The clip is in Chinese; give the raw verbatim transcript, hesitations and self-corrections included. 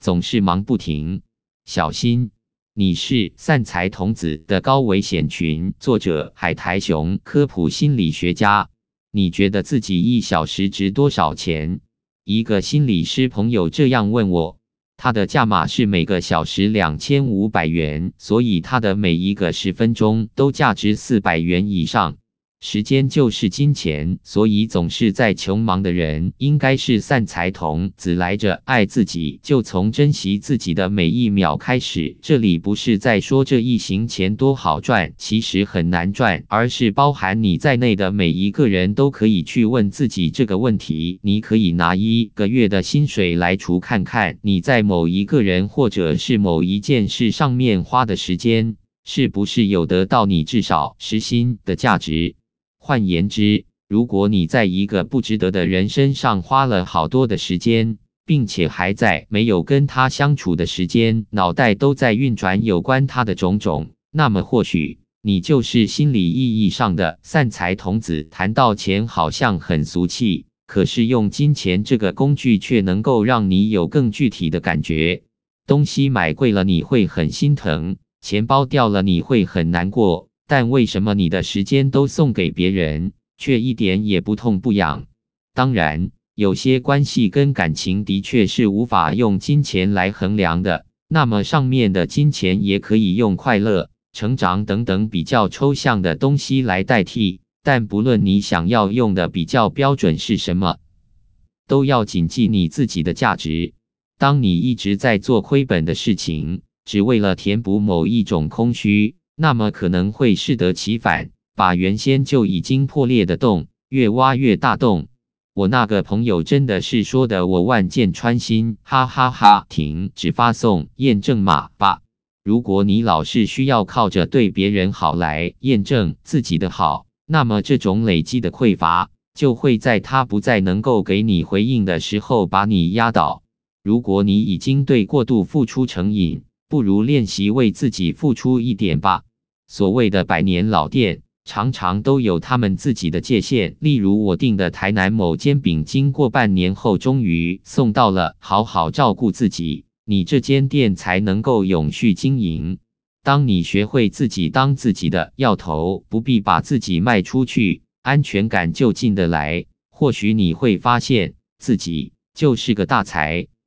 总是忙不停。小心，你是散财童子的高危险群。作者：海苔熊，科普心理学家。你觉得自己一小时值多少钱？一个心理师朋友这样问我。他的价码是每个小时两千五百元，所以他的每一个十分钟都价值四百元以上。时间就是金钱，所以总是在穷忙的人应该是散财童子来着。爱自己就从珍惜自己的每一秒开始。这里不是在说这一行钱多好赚，其实很难赚，而是包含你在内的每一个人都可以去问自己这个问题。你可以拿一个月的薪水来除看看，你在某一个人或者是某一件事上面花的时间，是不是有得到你至少时薪的价值？换言之，如果你在一个不值得的人身上花了好多的时间，并且还在没有跟他相处的时间，脑袋都在运转有关他的种种，那么或许你就是心理意义上的散财童子。谈到钱好像很俗气，可是用金钱这个工具却能够让你有更具体的感觉。东西买贵了你会很心疼，钱包掉了你会很难过。但为什么你的时间都送给别人，却一点也不痛不痒？当然，有些关系跟感情的确是无法用金钱来衡量的，那么上面的金钱也可以用快乐、成长等等比较抽象的东西来代替。但不论你想要用的比较标准是什么，都要谨记你自己的价值。当你一直在做亏本的事情，只为了填补某一种空虚，那么可能会适得其反，把原先就已经破裂的洞越挖越大洞。我那个朋友真的是说的我万箭穿心，哈哈哈！停，只发送验证码吧。如果你老是需要靠着对别人好来验证自己的好，那么这种累积的匮乏就会在他不再能够给你回应的时候把你压倒。如果你已经对过度付出成瘾，不如练习为自己付出一点吧。所谓的百年老店，常常都有他们自己的界限。例如我订的台南某煎饼，经过半年后终于送到了。好好照顾自己，你这间店才能够永续经营。当你学会自己当自己的要头，不必把自己卖出去，安全感就进得来。或许你会发现自己就是个大财。